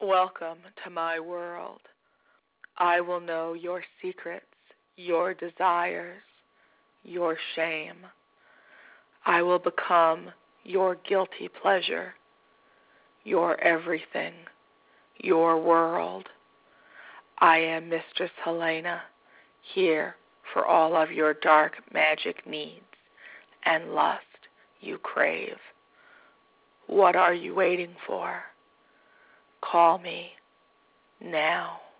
Welcome to my world. I will know your secrets, your desires, your shame. I will become your guilty pleasure, your everything, your world. I am Mistress Helena, here for all of your dark magic needs and lust you crave. What are you waiting for? Call me now.